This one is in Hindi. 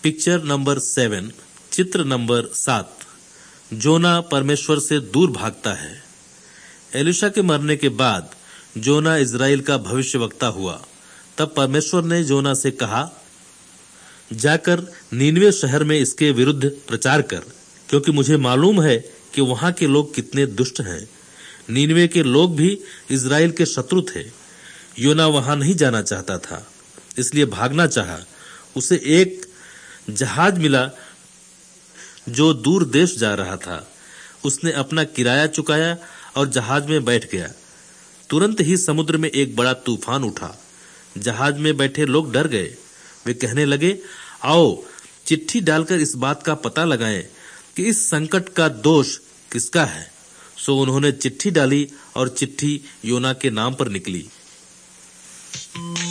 पिक्चर नंबर 7, चित्र नंबर 7। जोना परमेश्वर से दूर भागता है। एलीशा के मरने के बाद जोना इजराइल का भविष्यवक्ता हुआ। तब परमेश्वर ने जोना से कहा, जाकर नीनवे शहर में इसके विरुद्ध प्रचार कर, क्योंकि मुझे मालूम है कि वहां के लोग कितने दुष्ट हैं। नीनवे के लोग भी इजराइल के शत्रु थे। योना वहां नहीं जाना चाहता था, इसलिए भागना चाहा। उसे एक जहाज मिला जो दूर देश जा रहा था। उसने अपना किराया चुकाया और जहाज में बैठ गया। तुरंत ही समुद्र में एक बड़ा तूफान उठा। जहाज में बैठे लोग डर गए। वे कहने लगे, आओ चिट्ठी डालकर इस बात का पता लगाएं कि इस संकट का दोष किसका है। सो उन्होंने चिट्ठी डाली और चिट्ठी योना के नाम पर निकली।